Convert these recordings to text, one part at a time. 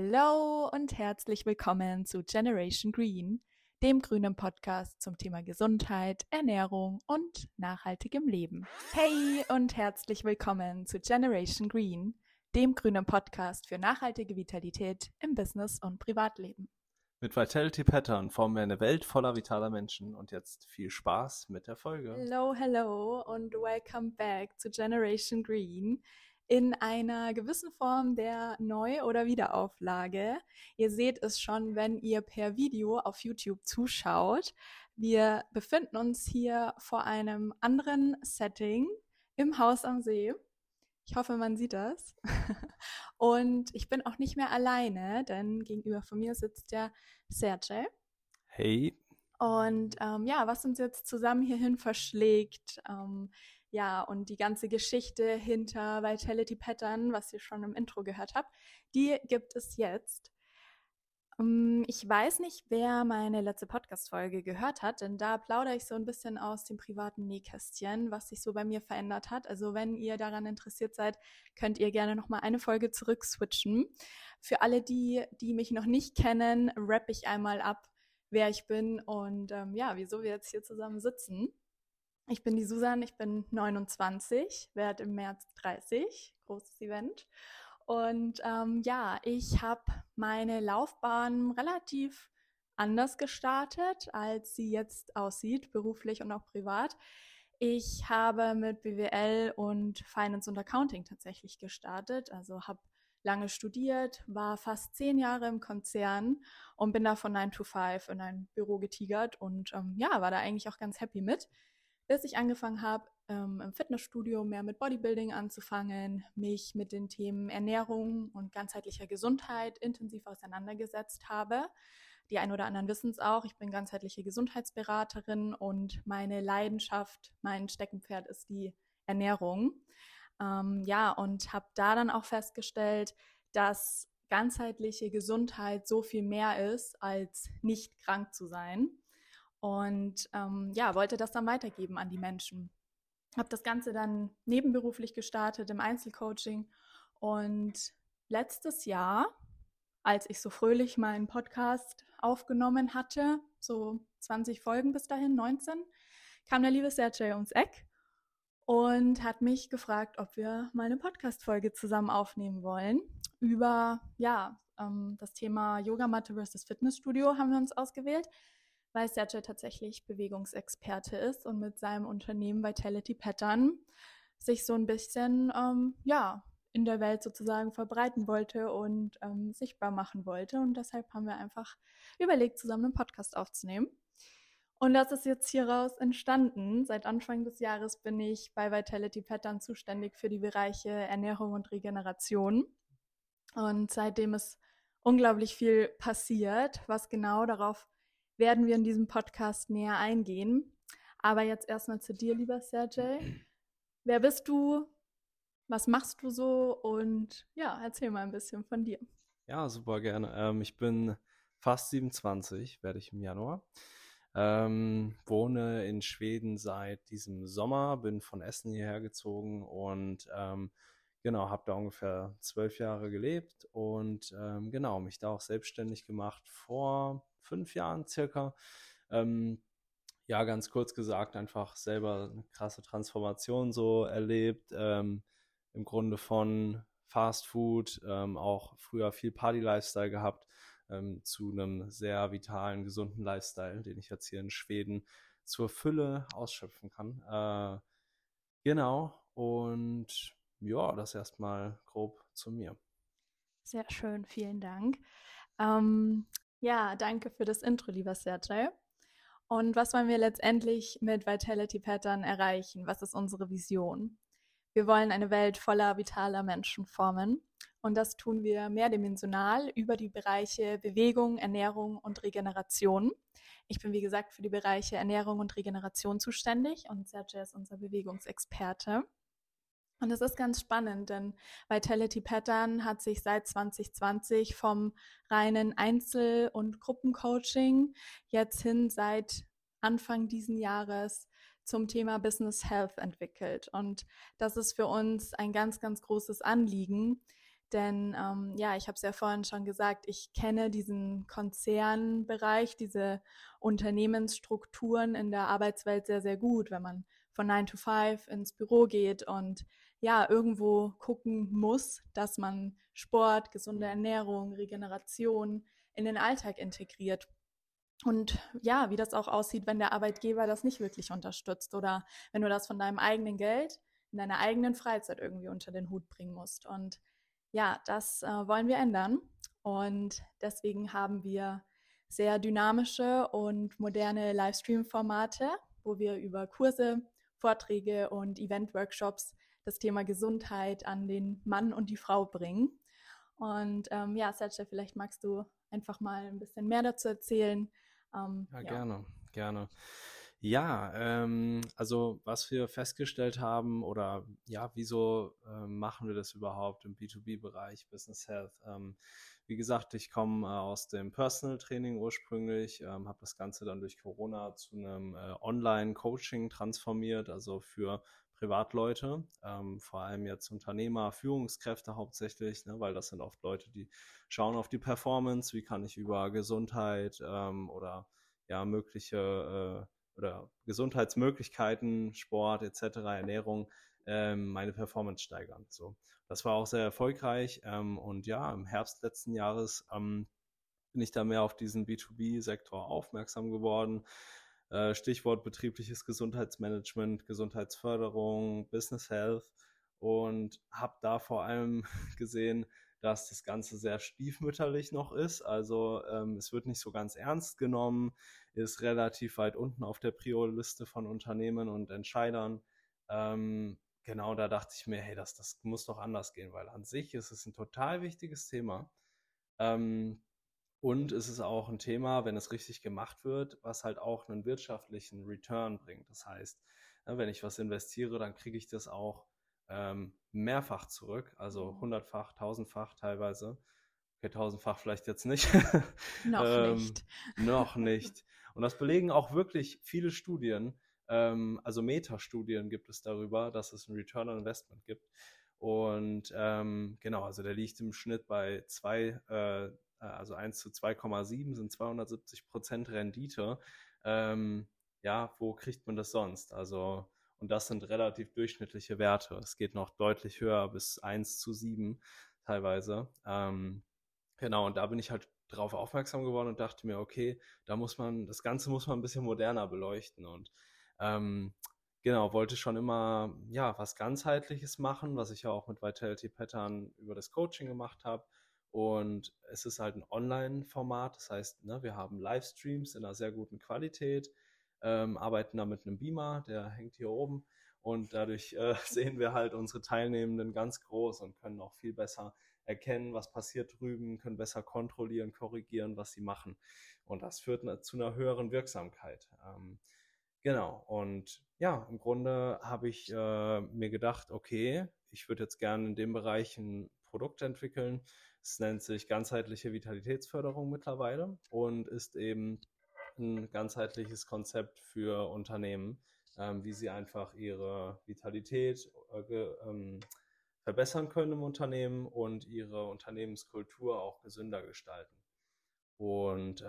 Hallo und herzlich willkommen zu Generation Green, dem grünen Podcast zum Thema Gesundheit, Ernährung und nachhaltigem Leben. Hey und herzlich willkommen zu Generation Green, dem grünen Podcast für nachhaltige Vitalität im Business- und Privatleben. Mit Vitality Pattern formen wir eine Welt voller vitaler Menschen und jetzt viel Spaß mit der Folge. Hello und welcome back zu Generation Green in einer gewissen Form der Neu- oder Wiederauflage. Ihr seht es schon, wenn ihr per Video auf YouTube zuschaut. Wir befinden uns hier vor einem anderen Setting im Haus am See. Ich hoffe, man sieht das. Und ich bin auch nicht mehr alleine, denn gegenüber von mir sitzt der Sergej. Hey. Und was uns jetzt zusammen hierhin verschlägt, und die ganze Geschichte hinter Vitality Pattern, was ihr schon im Intro gehört habt, die gibt es jetzt. Ich weiß nicht, wer meine letzte Podcast-Folge gehört hat, denn da plaudere ich so ein bisschen aus dem privaten Nähkästchen, was sich so bei mir verändert hat. Also wenn ihr daran interessiert seid, könnt ihr gerne nochmal eine Folge zurück-switchen. Für alle die mich noch nicht kennen, rappe ich einmal ab, wer ich bin und wieso wir jetzt hier zusammen sitzen. Ich bin die Susan, ich bin 29, werde im März 30, großes Event. Und ich habe meine Laufbahn relativ anders gestartet, als sie jetzt aussieht, beruflich und auch privat. Ich habe mit BWL und Finance und Accounting tatsächlich gestartet, also habe lange studiert, war fast 10 Jahre im Konzern und bin da von 9 to 5 in ein Büro getigert und war da eigentlich auch ganz happy mit, bis ich angefangen habe, im Fitnessstudio mehr mit Bodybuilding anzufangen, mich mit den Themen Ernährung und ganzheitlicher Gesundheit intensiv auseinandergesetzt habe. Die einen oder anderen wissen es auch, ich bin ganzheitliche Gesundheitsberaterin und meine Leidenschaft, mein Steckenpferd ist die Ernährung. Und habe da dann auch festgestellt, dass ganzheitliche Gesundheit so viel mehr ist, als nicht krank zu sein. Und wollte das dann weitergeben an die Menschen. Habe das Ganze dann nebenberuflich gestartet im Einzelcoaching. Und letztes Jahr, als ich so fröhlich meinen Podcast aufgenommen hatte, so 20 Folgen bis dahin, 19, kam der liebe Sergej ums Eck und hat mich gefragt, ob wir mal eine Podcast-Folge zusammen aufnehmen wollen. Über das Thema Yogamatte versus Fitnessstudio haben wir uns ausgewählt, weil Sergej tatsächlich Bewegungsexperte ist und mit seinem Unternehmen Vitality Pattern sich so ein bisschen in der Welt sozusagen verbreiten wollte und sichtbar machen wollte. Und deshalb haben wir einfach überlegt, zusammen einen Podcast aufzunehmen. Und das ist jetzt hieraus entstanden. Seit Anfang des Jahres bin ich bei Vitality Pattern zuständig für die Bereiche Ernährung und Regeneration. Und seitdem ist unglaublich viel passiert. Was genau, darauf werden wir in diesem Podcast näher eingehen. Aber jetzt erstmal zu dir, lieber Sergej. Wer bist du? Was machst du so? Und ja, erzähl mal ein bisschen von dir. Ja, super gerne. Ich bin fast 27, werde ich im Januar. Wohne in Schweden seit diesem Sommer, bin von Essen hierher gezogen und habe da ungefähr 12 Jahre gelebt und mich da auch selbstständig gemacht vor 5 Jahren circa. Ganz kurz gesagt, einfach selber eine krasse Transformation so erlebt, im Grunde von Fast Food, auch früher viel Party-Lifestyle gehabt, zu einem sehr vitalen, gesunden Lifestyle, den ich jetzt hier in Schweden zur Fülle ausschöpfen kann. Und ja, das erstmal grob zu mir. Sehr schön, vielen Dank. Danke für das Intro, lieber Sergej. Und was wollen wir letztendlich mit Vitality Pattern erreichen? Was ist unsere Vision? Wir wollen eine Welt voller vitaler Menschen formen. Und das tun wir mehrdimensional über die Bereiche Bewegung, Ernährung und Regeneration. Ich bin, wie gesagt, für die Bereiche Ernährung und Regeneration zuständig und Sergej ist unser Bewegungsexperte. Und es ist ganz spannend, denn Vitality Pattern hat sich seit 2020 vom reinen Einzel- und Gruppencoaching jetzt hin seit Anfang diesen Jahres zum Thema Business Health entwickelt. Und das ist für uns ein ganz, ganz großes Anliegen, Denn ja, ich habe es ja vorhin schon gesagt, ich kenne diesen Konzernbereich, diese Unternehmensstrukturen in der Arbeitswelt sehr, sehr gut, wenn man von 9 to 5 ins Büro geht und ja, irgendwo gucken muss, dass man Sport, gesunde Ernährung, Regeneration in den Alltag integriert. Und ja, wie das auch aussieht, wenn der Arbeitgeber das nicht wirklich unterstützt oder wenn du das von deinem eigenen Geld in deiner eigenen Freizeit irgendwie unter den Hut bringen musst. Und ja, das wollen wir ändern. Und deswegen haben wir sehr dynamische und moderne Livestream-Formate, wo wir über Kurse, Vorträge und Event-Workshops das Thema Gesundheit an den Mann und die Frau bringen. Und ja, Sergej, vielleicht magst du einfach mal ein bisschen mehr dazu erzählen. Ja, Ja. gerne. Ja, also was wir festgestellt haben oder ja, wieso machen wir das überhaupt im B2B-Bereich, Business Health? Wie gesagt, ich komme aus dem Personal Training ursprünglich, habe das Ganze dann durch Corona zu einem Online-Coaching transformiert, also für Privatleute, vor allem jetzt Unternehmer, Führungskräfte hauptsächlich, ne, weil das sind oft Leute, die schauen auf die Performance, wie kann ich über Gesundheit oder ja, mögliche oder Gesundheitsmöglichkeiten, Sport etc., Ernährung, meine Performance steigern. So, das war auch sehr erfolgreich und ja, im Herbst letzten Jahres bin ich da mehr auf diesen B2B-Sektor aufmerksam geworden. Stichwort betriebliches Gesundheitsmanagement, Gesundheitsförderung, Business Health und habe da vor allem gesehen, dass das Ganze sehr stiefmütterlich noch ist. Also es wird nicht so ganz ernst genommen, ist relativ weit unten auf der Prio-Liste von Unternehmen und Entscheidern. Genau, da dachte ich mir, hey, das muss doch anders gehen, weil an sich ist es ein total wichtiges Thema. Und es ist auch ein Thema, wenn es richtig gemacht wird, was halt auch einen wirtschaftlichen Return bringt. Das heißt, wenn ich was investiere, dann kriege ich das auch mehrfach zurück, also hundertfach, tausendfach teilweise. Okay, tausendfach vielleicht jetzt nicht. Noch nicht. Noch nicht. Und das belegen auch wirklich viele Studien, also Metastudien gibt es darüber, dass es einen Return on Investment gibt. Und genau, also der liegt im Schnitt bei also 1 zu 2,7 sind 270% Rendite. Ja, wo kriegt man das sonst? Also, und das sind relativ durchschnittliche Werte. Es geht noch deutlich höher, bis 1 zu 7 teilweise. Genau, und da bin ich halt drauf aufmerksam geworden und dachte mir, okay, das Ganze muss man ein bisschen moderner beleuchten. Und genau, wollte schon immer ja was ganzheitliches machen, was ich ja auch mit Vitality Pattern über das Coaching gemacht habe. Und es ist halt ein Online-Format, das heißt, ne, wir haben Livestreams in einer sehr guten Qualität, arbeiten da mit einem Beamer, der hängt hier oben. Und dadurch sehen wir halt unsere Teilnehmenden ganz groß und können auch viel besser erkennen, was passiert drüben, können besser kontrollieren, korrigieren, was sie machen. Und das führt zu einer höheren Wirksamkeit. Genau, und ja, im Grunde habe ich mir gedacht, okay, ich würde jetzt gerne in dem Bereich ein Produkt entwickeln. Es nennt sich ganzheitliche Vitalitätsförderung mittlerweile und ist eben ein ganzheitliches Konzept für Unternehmen, wie sie einfach ihre Vitalität verbessern können im Unternehmen und ihre Unternehmenskultur auch gesünder gestalten. Und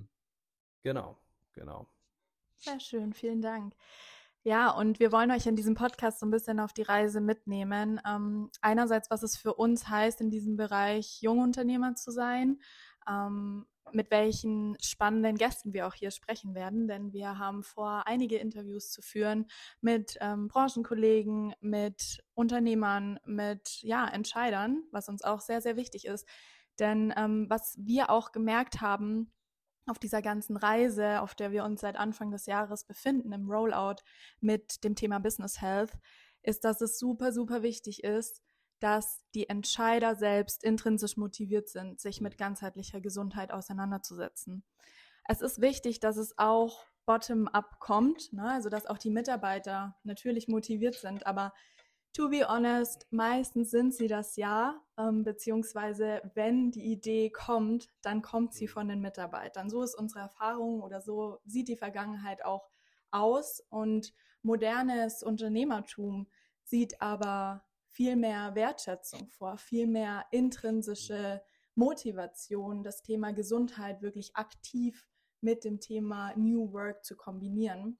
genau. Sehr schön, vielen Dank. Ja, und wir wollen euch in diesem Podcast so ein bisschen auf die Reise mitnehmen. Einerseits, was es für uns heißt, in diesem Bereich Jungunternehmer zu sein, mit welchen spannenden Gästen wir auch hier sprechen werden, denn wir haben vor, einige Interviews zu führen mit Branchenkollegen, mit Unternehmern, mit ja, Entscheidern, was uns auch sehr, sehr wichtig ist. Denn was wir auch gemerkt haben, auf dieser ganzen Reise, auf der wir uns seit Anfang des Jahres befinden, im Rollout mit dem Thema Business Health, ist, dass es super, super wichtig ist, dass die Entscheider selbst intrinsisch motiviert sind, sich mit ganzheitlicher Gesundheit auseinanderzusetzen. Es ist wichtig, dass es auch bottom-up kommt, ne? Also dass auch die Mitarbeiter natürlich motiviert sind, aber to be honest, meistens sind sie das ja, beziehungsweise wenn die Idee kommt, dann kommt sie von den Mitarbeitern. So ist unsere Erfahrung oder so sieht die Vergangenheit auch aus. Und modernes Unternehmertum sieht aber viel mehr Wertschätzung vor, viel mehr intrinsische Motivation, das Thema Gesundheit wirklich aktiv mit dem Thema New Work zu kombinieren.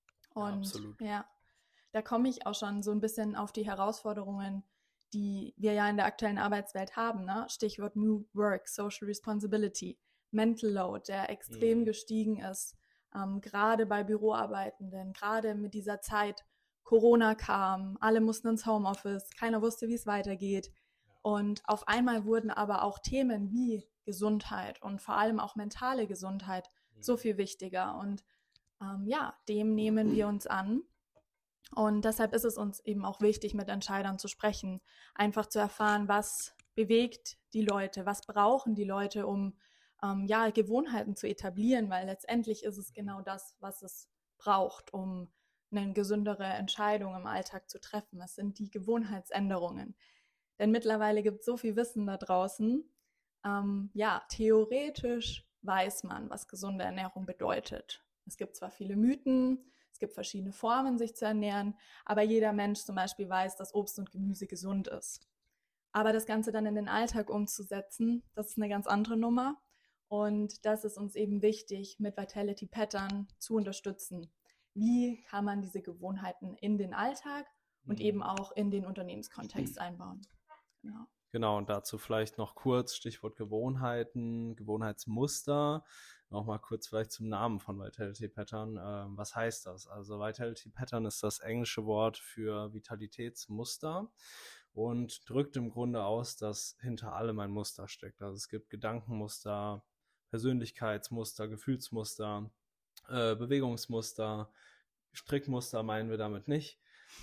Und ja, da komme ich auch schon so ein bisschen auf die Herausforderungen, die wir ja in der aktuellen Arbeitswelt haben, ne? Stichwort New Work, Social Responsibility, Mental Load, der extrem gestiegen ist, gerade bei Büroarbeitenden, gerade mit dieser Zeit, Corona kam, alle mussten ins Homeoffice, keiner wusste, wie es weitergeht. Und auf einmal wurden aber auch Themen wie Gesundheit und vor allem auch mentale Gesundheit so viel wichtiger. Und ja, dem nehmen wir uns an. Und deshalb ist es uns eben auch wichtig, mit Entscheidern zu sprechen, einfach zu erfahren, was bewegt die Leute, was brauchen die Leute, um ja, Gewohnheiten zu etablieren, weil letztendlich ist es genau das, was es braucht, um eine gesündere Entscheidung im Alltag zu treffen. Es sind die Gewohnheitsänderungen. Denn mittlerweile gibt es so viel Wissen da draußen. Ja, theoretisch weiß man, was gesunde Ernährung bedeutet. Es gibt zwar viele Mythen, es gibt verschiedene Formen, sich zu ernähren, aber jeder Mensch zum Beispiel weiß, dass Obst und Gemüse gesund ist. Aber das Ganze dann in den Alltag umzusetzen, das ist eine ganz andere Nummer. Und das ist uns eben wichtig, mit Vitality Pattern zu unterstützen. Wie kann man diese Gewohnheiten in den Alltag und eben auch in den Unternehmenskontext einbauen? Genau, und dazu vielleicht noch kurz, Stichwort Gewohnheiten, Gewohnheitsmuster. Nochmal kurz vielleicht zum Namen von Vitality Pattern. Was heißt das? Also Vitality Pattern ist das englische Wort für Vitalitätsmuster und drückt im Grunde aus, dass hinter allem ein Muster steckt. Also es gibt Gedankenmuster, Persönlichkeitsmuster, Gefühlsmuster, Bewegungsmuster, Strickmuster meinen wir damit nicht,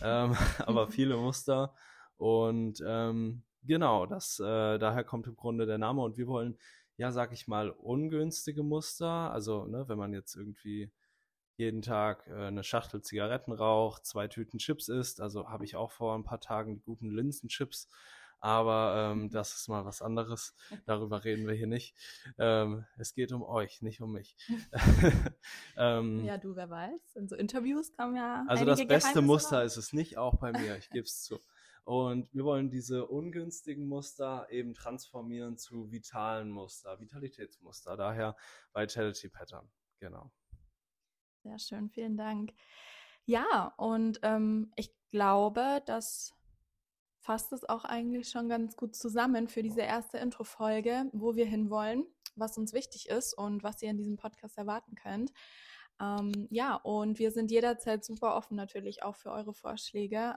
aber viele Muster. Und genau, daher kommt im Grunde der Name. Und wir wollen, ja, sag ich mal, ungünstige Muster. Also, ne, wenn man jetzt irgendwie jeden Tag eine Schachtel Zigaretten raucht, 2 Tüten Chips isst, also habe ich auch vor ein paar Tagen die guten Linsenchips, aber das ist mal was anderes, darüber reden wir hier nicht. Es geht um euch, nicht um mich. Ja, du, wer weiß, in so Interviews kommen ja also einige das beste Geheimnisse Muster raus. ist es nicht, auch bei mir, ich gebe es zu. Und wir wollen diese ungünstigen Muster eben transformieren zu vitalen Muster, Vitalitätsmuster, daher Vitality Pattern, genau. Sehr schön, vielen Dank. Ja, und ich glaube, das fasst es auch eigentlich schon ganz gut zusammen für diese erste Intro-Folge, wo wir hinwollen, was uns wichtig ist und was ihr in diesem Podcast erwarten könnt. Ja, und wir sind jederzeit super offen natürlich auch für eure Vorschläge.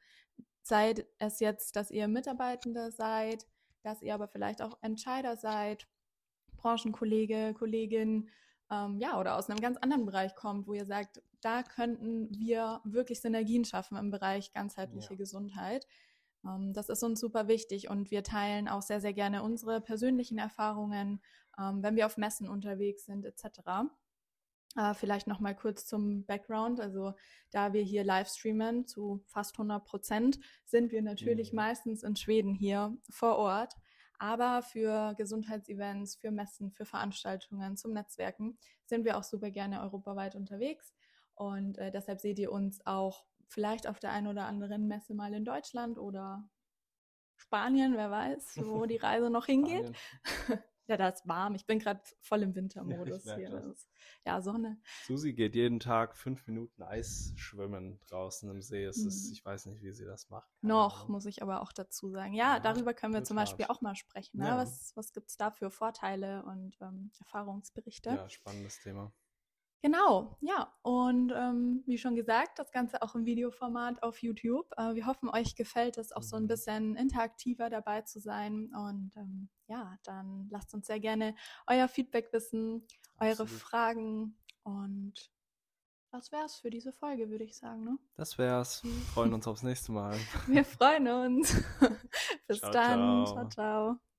Sei es jetzt, dass ihr Mitarbeitende seid, dass ihr aber vielleicht auch Entscheider seid, Branchenkollege, Kollegin, ja, oder aus einem ganz anderen Bereich kommt, wo ihr sagt, da könnten wir wirklich Synergien schaffen im Bereich ganzheitliche Gesundheit. Das ist uns super wichtig und wir teilen auch sehr, sehr gerne unsere persönlichen Erfahrungen, wenn wir auf Messen unterwegs sind etc. Vielleicht noch mal kurz zum Background. Also da wir hier live streamen zu fast 100%, sind wir natürlich meistens in Schweden hier vor Ort. Aber für Gesundheitsevents, für Messen, für Veranstaltungen, zum Netzwerken sind wir auch super gerne europaweit unterwegs. Und deshalb seht ihr uns auch vielleicht auf der einen oder anderen Messe mal in Deutschland oder Spanien, wer weiß, wo die Reise noch hingeht. Ja, da ist warm. Ich bin gerade voll im Wintermodus hier. Ja, Sonne. Susi geht jeden Tag 5 Minuten Eis schwimmen draußen im See. Ich weiß nicht, wie sie das macht. Noch, muss ich aber auch dazu sagen. Ja, darüber können wir zum Beispiel auch mal sprechen. Ne? Ja. Was gibt es da für Vorteile und Erfahrungsberichte? Ja, spannendes Thema. Genau, ja. Und wie schon gesagt, das Ganze auch im Videoformat auf YouTube. Wir hoffen, euch gefällt es auch so ein bisschen interaktiver dabei zu sein. Und ja, dann lasst uns sehr gerne euer Feedback wissen, eure Fragen. Und das wär's für diese Folge, würde ich sagen. Ne? Das wär's. Wir freuen uns aufs nächste Mal. Wir freuen uns. Bis Ciao, dann. ciao. Ciao, ciao.